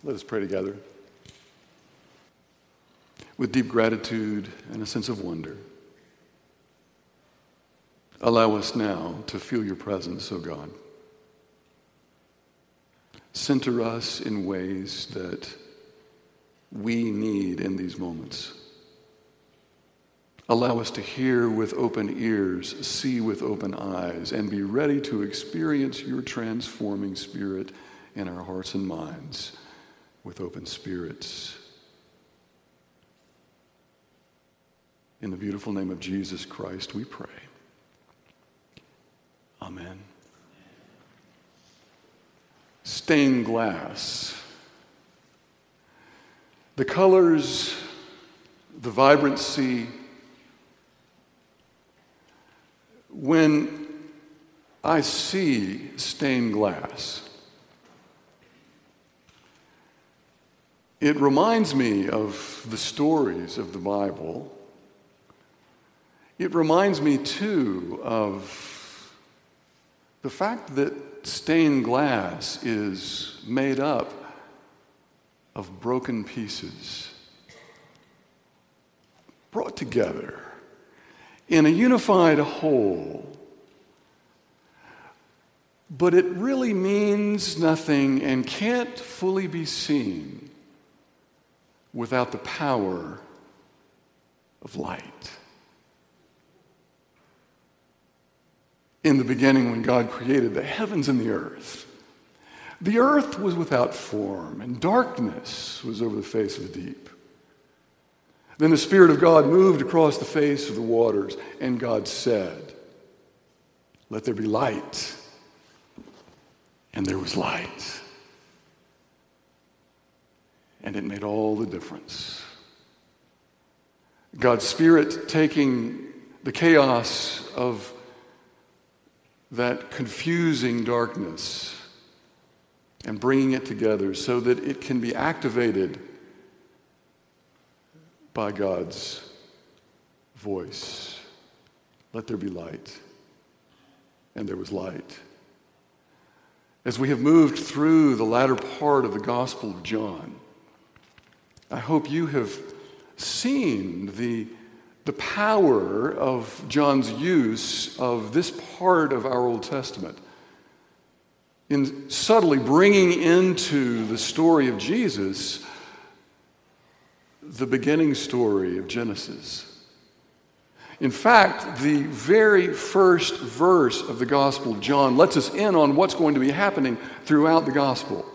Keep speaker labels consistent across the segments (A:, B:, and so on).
A: Let us pray together. With deep gratitude and a sense of wonder, allow us now to feel your presence, O God. Center us in ways that we need in these moments. Allow us to hear with open ears, see with open eyes, and be ready to experience your transforming spirit in our hearts and minds with open spirits. In the beautiful name of Jesus Christ, we pray. Amen. Stained glass. The colors, the vibrancy. When I see stained glass, it reminds me of the stories of the Bible. It reminds me, too, of the fact that stained glass is made up of broken pieces, brought together in a unified whole. But it really means nothing and can't fully be seen without the power of light. In the beginning, when God created the heavens and the earth was without form, and darkness was over the face of the deep. Then the Spirit of God moved across the face of the waters, and God said, "Let there be light." And there was light. And it made all the difference. God's Spirit taking the chaos of that confusing darkness and bringing it together so that it can be activated by God's voice. Let there be light. And there was light. As we have moved through the latter part of the Gospel of John, I hope you have seen the power of John's use of this part of our Old Testament in subtly bringing into the story of Jesus the beginning story of Genesis. In fact, the very first verse of the Gospel of John lets us in on what's going to be happening throughout the Gospel.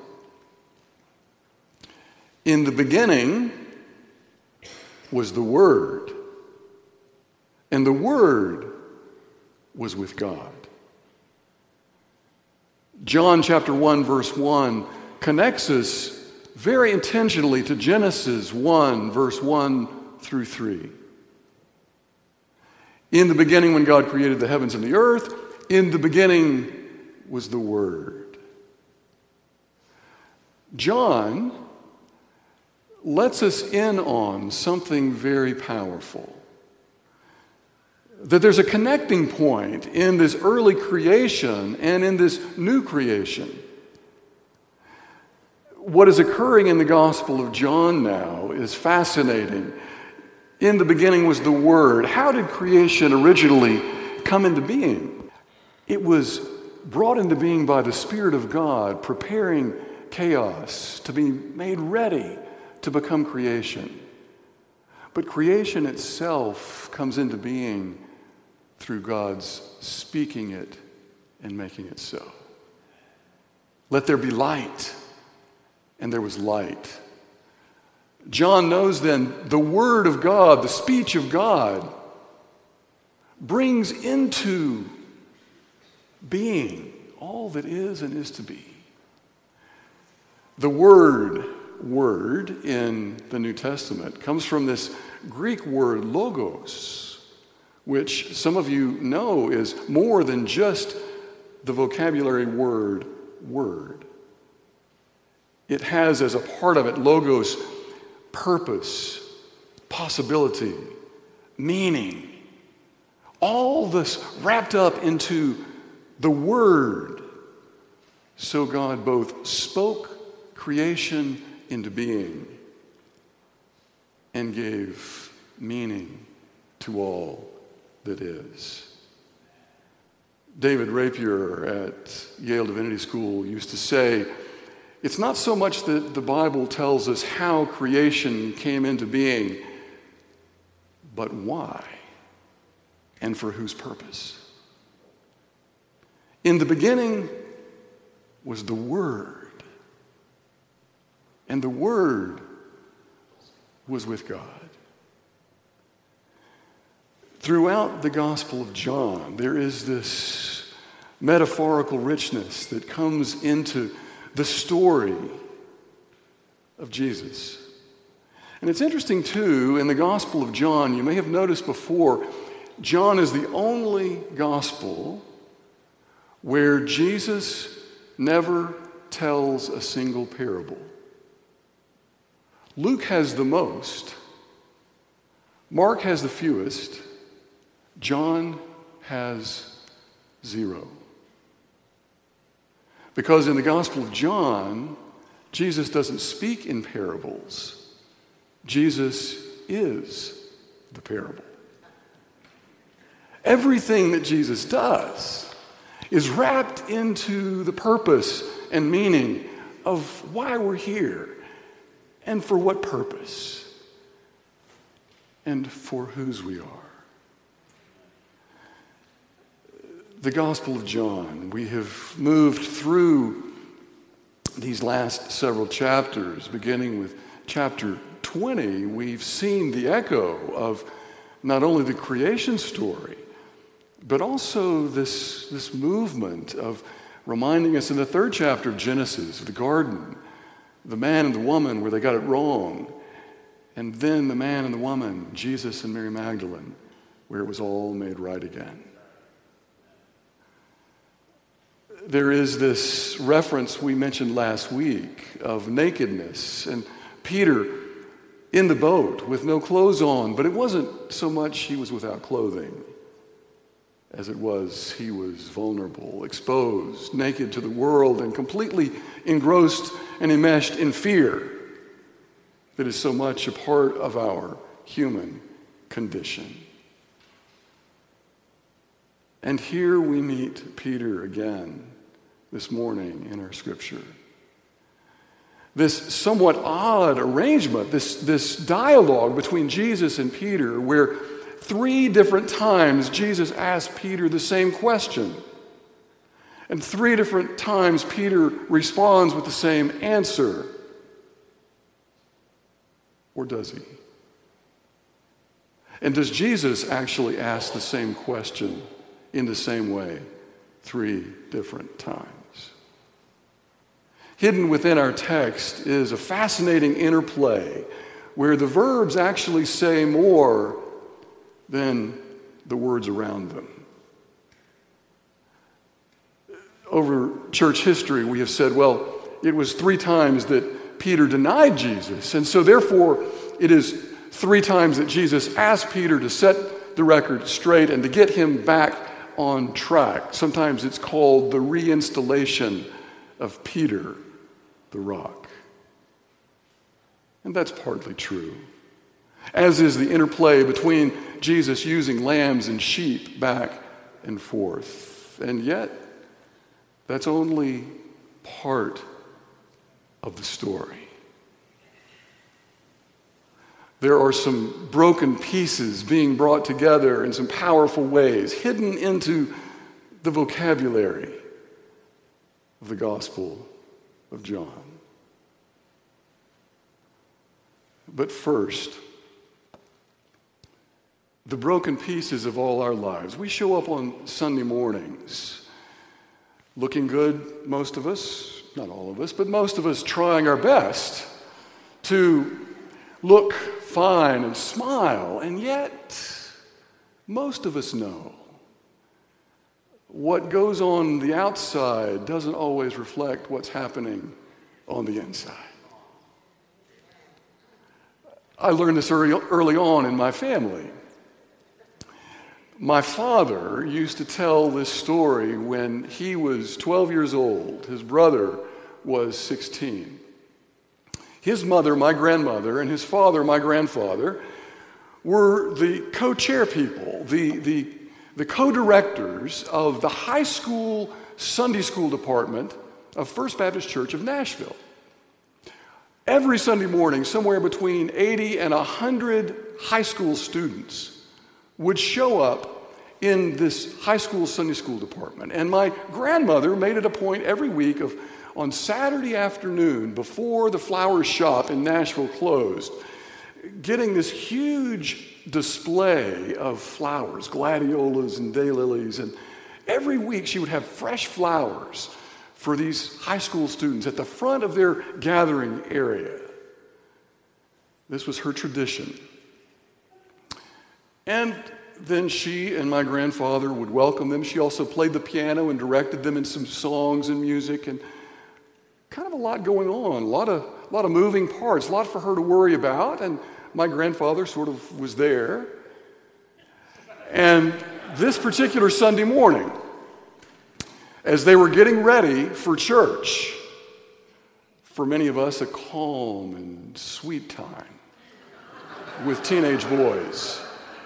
A: In the beginning was the Word, and the Word was with God. John chapter 1, verse 1 connects us very intentionally to Genesis 1, verse 1 through 3. In the beginning, when God created the heavens and the earth, in the beginning was the Word. John lets us in on something very powerful. That there's a connecting point in this early creation and in this new creation. What is occurring in the Gospel of John now is fascinating. In the beginning was the Word. How did creation originally come into being? It was brought into being by the Spirit of God, preparing chaos to be made ready to become creation. But creation itself comes into being through God's speaking it and making it so. Let there be light, and there was light. John knows then the Word of God, the speech of God, brings into being all that is and is to be. The word in the New Testament comes from this Greek word logos, which some of you know is more than just the vocabulary word. It has as a part of it logos, purpose, possibility, meaning. All this wrapped up into the Word. So God both spoke creation into being and gave meaning to all that is. David Rapier at Yale Divinity School used to say, it's not so much that the Bible tells us how creation came into being, but why and for whose purpose. In the beginning was the Word, and the Word was with God. Throughout the Gospel of John, there is this metaphorical richness that comes into the story of Jesus. And it's interesting, too, in the Gospel of John, you may have noticed before, John is the only gospel where Jesus never tells a single parable. Luke has the most. Mark has the fewest. John has 0. Because in the Gospel of John, Jesus doesn't speak in parables. Jesus is the parable. Everything that Jesus does is wrapped into the purpose and meaning of why we're here and for what purpose and for whose we are. The Gospel of John, we have moved through these last several chapters, beginning with chapter 20. We've seen the echo of not only the creation story, but also this movement of reminding us in the 3rd chapter of Genesis, of the garden, the man and the woman where they got it wrong, and then the man and the woman, Jesus and Mary Magdalene, where it was all made right again. There is this reference we mentioned last week of nakedness, and Peter in the boat with no clothes on, but it wasn't so much he was without clothing as it was he was vulnerable, exposed, naked to the world, and completely engrossed and enmeshed in fear that is so much a part of our human condition. And here we meet Peter again this morning in our scripture. This somewhat odd arrangement, this dialogue between Jesus and Peter, where 3 different times Jesus asked Peter the same question. And 3 different times Peter responds with the same answer. Or does he? And does Jesus actually ask the same question in the same way 3 different times? Hidden within our text is a fascinating interplay where the verbs actually say more than the words around them. Over church history, we have said, well, it was 3 times that Peter denied Jesus, and so therefore it is 3 times that Jesus asked Peter to set the record straight and to get him back on track. Sometimes it's called the reinstallation of Peter, the rock. And that's partly true, as is the interplay between Jesus using lambs and sheep back and forth. And yet, that's only part of the story. There are some broken pieces being brought together in some powerful ways, hidden into the vocabulary of the Gospel of John. But first, the broken pieces of all our lives. We show up on Sunday mornings looking good, most of us, not all of us, but most of us trying our best to look fine and smile, and yet most of us know what goes on the outside doesn't always reflect what's happening on the inside. I learned this early on in my family. My father used to tell this story when he was 12 years old. His brother was 16. His mother, my grandmother, and his father, my grandfather, were the co-chair people, the co-directors of the high school Sunday school department of First Baptist Church of Nashville. Every Sunday morning, somewhere between 80 and 100 high school students would show up in this high school Sunday school department. And my grandmother made it a point every week of, on Saturday afternoon, before the flower shop in Nashville closed, getting this huge display of flowers, gladiolas and daylilies. And every week she would have fresh flowers for these high school students at the front of their gathering area. This was her tradition. And then she and my grandfather would welcome them. She also played the piano and directed them in some songs and music, and kind of a lot going on, a lot of moving parts, a lot for her to worry about. And my grandfather sort of was there. And this particular Sunday morning, as they were getting ready for church, for many of us a calm and sweet time with teenage boys,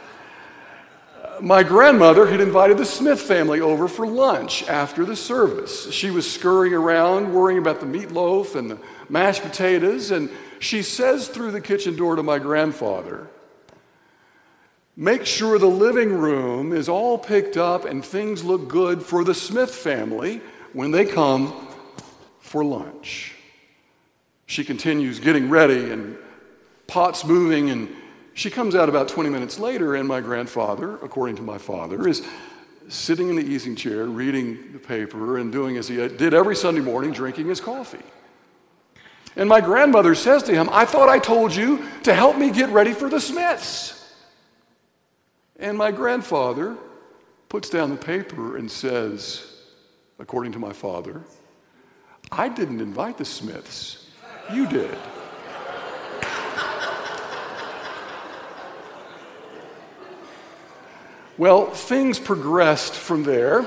A: my grandmother had invited the Smith family over for lunch after the service. She was scurrying around, worrying about the meatloaf and the mashed potatoes, and she says through the kitchen door to my grandfather, "Make sure the living room is all picked up and things look good for the Smith family when they come for lunch." She continues getting ready and pots moving, and she comes out about 20 minutes later, and my grandfather, according to my father, is sitting in the easy chair, reading the paper and doing as he did every Sunday morning, drinking his coffee. And my grandmother says to him, "I thought I told you to help me get ready for the Smiths." And my grandfather puts down the paper and says, according to my father, "I didn't invite the Smiths, you did." Well, things progressed from there.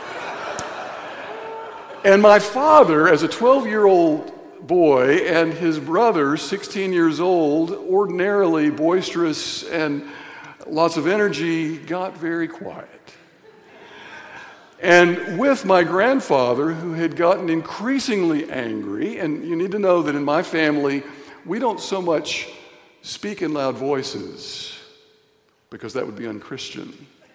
A: And my father, as a 12-year-old boy, and his brother, 16 years old, ordinarily boisterous and lots of energy, got very quiet. And with my grandfather, who had gotten increasingly angry, and you need to know that in my family, we don't so much speak in loud voices, because that would be unchristian.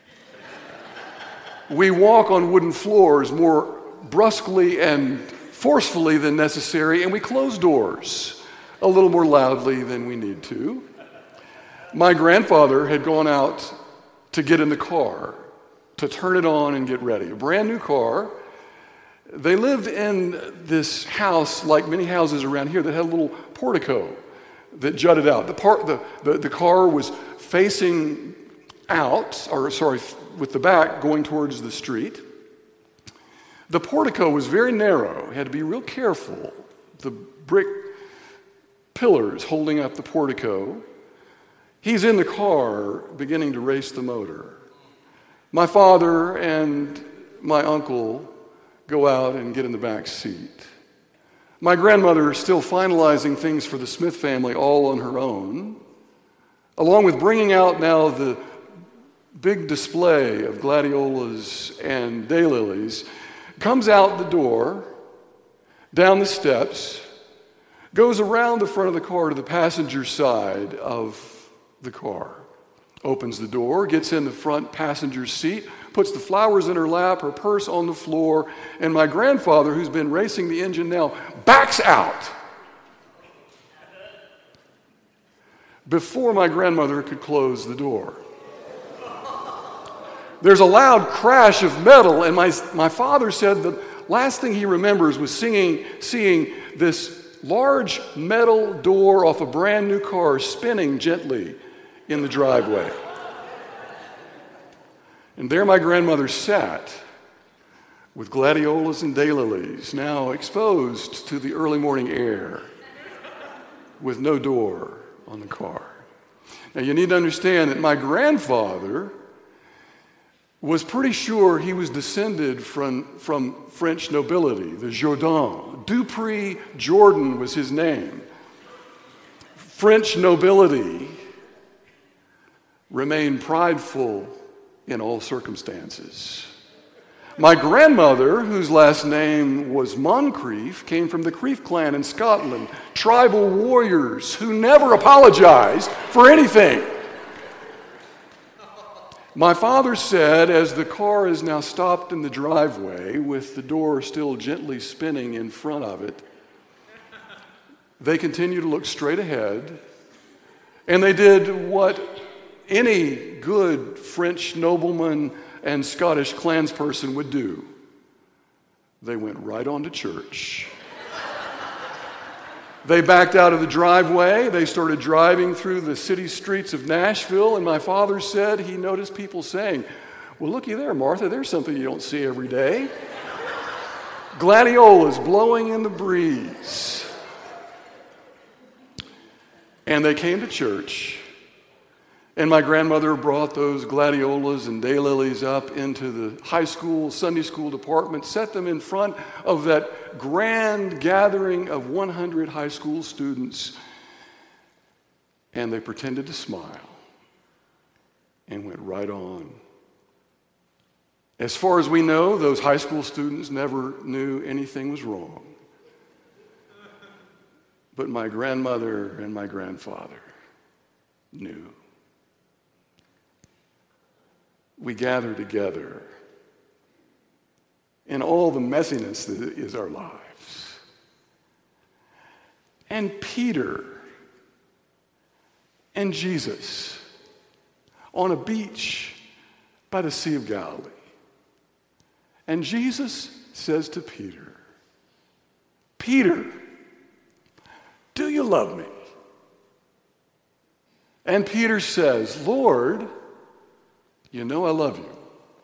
A: We walk on wooden floors more brusquely and forcefully than necessary, and we close doors a little more loudly than we need to. My grandfather had gone out to get in the car, to turn it on and get ready. A brand new car. They lived in this house, like many houses around here, that had a little portico that jutted out. The car was facing out, with the back going towards the street. The portico was very narrow. You had to be real careful. The brick pillars holding up the portico. He's in the car beginning to race the motor. My father and my uncle go out and get in the back seat. My grandmother is still finalizing things for the Smith family all on her own, along with bringing out now the big display of gladiolas and daylilies, comes out the door, down the steps, goes around the front of the car to the passenger side of the car, opens the door, gets in the front passenger seat, puts the flowers in her lap, her purse on the floor, and my grandfather, who's been racing the engine now, backs out before my grandmother could close the door. There's a loud crash of metal, and my father said the last thing he remembers was seeing this large metal door off a brand new car spinning gently in the driveway. And there my grandmother sat with gladiolas and daylilies now exposed to the early morning air with no door on the car. Now you need to understand that my grandfather was pretty sure he was descended from French nobility, the Jourdan. Dupree Jordan was his name. French nobility remained prideful in all circumstances. My grandmother, whose last name was Moncrief, came from the Crief clan in Scotland, tribal warriors who never apologized for anything. My father said, as the car is now stopped in the driveway with the door still gently spinning in front of it, they continue to look straight ahead, and they did what any good French nobleman and Scottish clansperson would do. They went right on to church. They backed out of the driveway. They started driving through the city streets of Nashville, and my father said he noticed people saying, "Well, looky there, Martha, there's something you don't see every day." Gladiolas blowing in the breeze. And they came to church, and my grandmother brought those gladiolas and daylilies up into the high school, Sunday school department, set them in front of that grand gathering of 100 high school students, and they pretended to smile and went right on. As far as we know, those high school students never knew anything was wrong. But my grandmother and my grandfather knew. We gather together in all the messiness that is our lives. And Peter and Jesus on a beach by the Sea of Galilee. And Jesus says to Peter, "Peter, do you love me?" And Peter says, "Lord, you know I love you."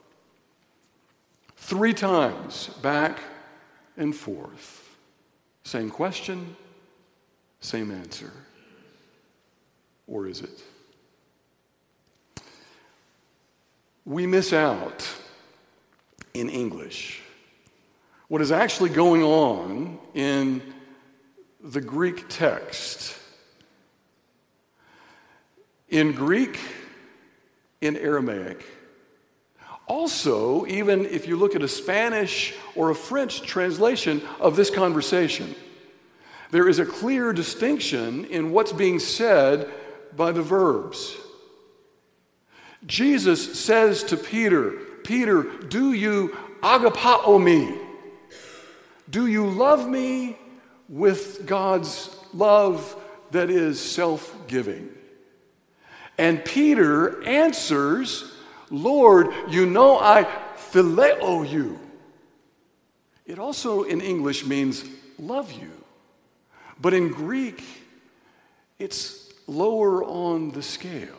A: 3 times back and forth. Same question, same answer. Or is it? We miss out in English what is actually going on in the Greek text. In Greek, in Aramaic, also, even if you look at a Spanish or a French translation of this conversation, there is a clear distinction in what's being said by the verbs. Jesus says to Peter, "Peter, do you agapao me? Do you love me with God's love that is self-giving?" And Peter answers, "Lord, you know I phileo you." It also in English means love you. But in Greek, it's lower on the scale.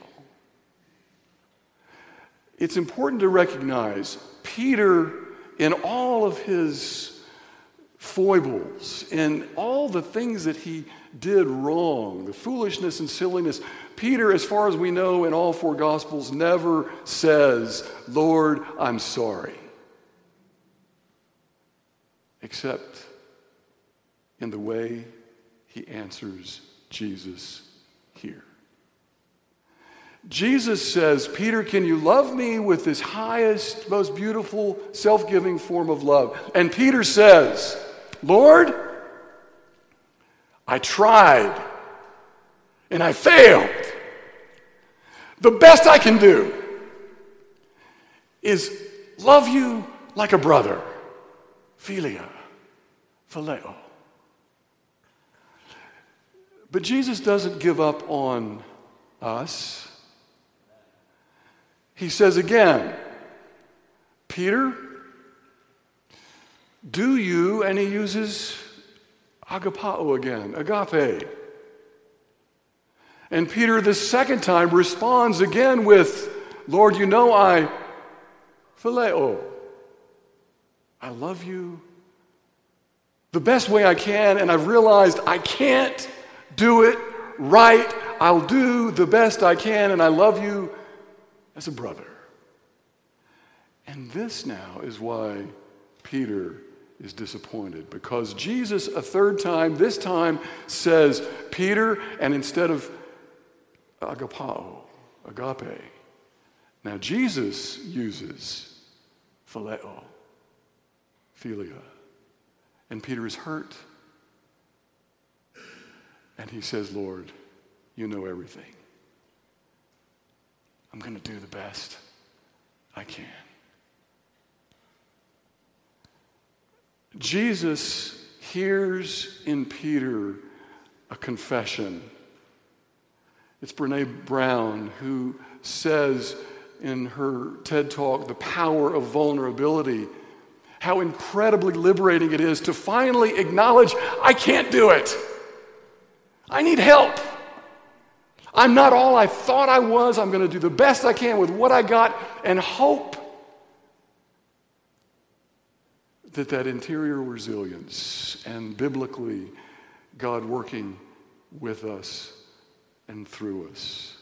A: It's important to recognize Peter, in all of his foibles, in all the things that he did wrong, the foolishness and silliness, Peter, as far as we know in all 4 Gospels, never says, "Lord, I'm sorry," except in the way he answers Jesus here. Jesus says, "Peter, can you love me with this highest, most beautiful, self-giving form of love?" And Peter says, "Lord, I tried and I failed. The best I can do is love you like a brother, philia, phileo." But Jesus doesn't give up on us. He says again, "Peter, do you," and he uses agapao again, agape. And Peter the second time responds again with, "Lord, you know I phileo. I love you the best way I can, and I've realized I can't do it right. I'll do the best I can, and I love you as a brother." And this now is why Peter is disappointed because Jesus, a third time, this time says, Peter, and instead of agapao, agape, now Jesus uses phileo, philia, and Peter is hurt. And he says, Lord, you know everything. I'm going to do the best I can. Jesus hears in Peter a confession. It's Brene Brown who says in her TED Talk, The Power of Vulnerability, how incredibly liberating it is to finally acknowledge, I can't do it. I need help. I'm not all I thought I was. I'm going to do the best I can with what I got and hope that interior resilience and biblically God working with us and through us.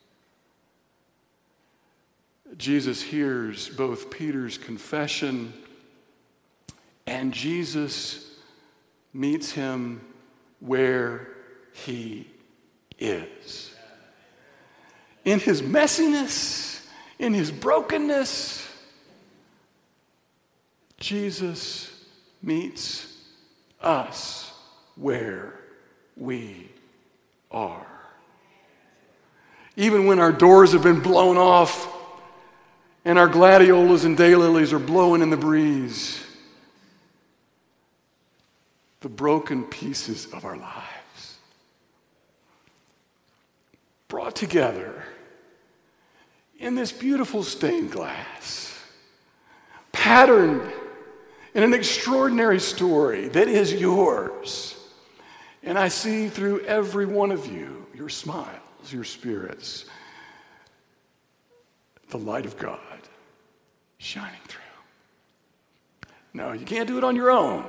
A: Jesus hears both Peter's confession and Jesus meets him where he is. In his messiness, in his brokenness, Jesus meets us where we are. Even when our doors have been blown off and our gladiolas and daylilies are blowing in the breeze, the broken pieces of our lives brought together in this beautiful stained glass, patterned in an extraordinary story that is yours. And I see through every one of you, your smiles, your spirits, the light of God shining through. No, you can't do it on your own.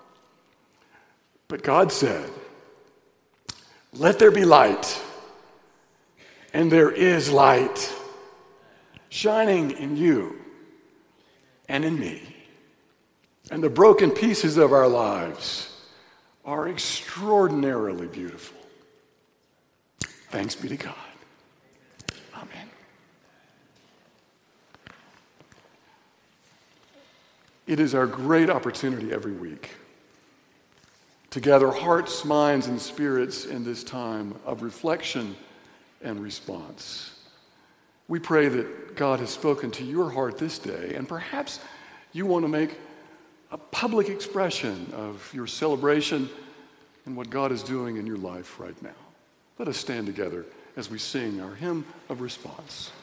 A: But God said, let there be light. And there is light shining in you and in me. And the broken pieces of our lives are extraordinarily beautiful. Thanks be to God. Amen. It is our great opportunity every week to gather hearts, minds, and spirits in this time of reflection and response. We pray that God has spoken to your heart this day, and perhaps you want to make a public expression of your celebration and what God is doing in your life right now. Let us stand together as we sing our hymn of response.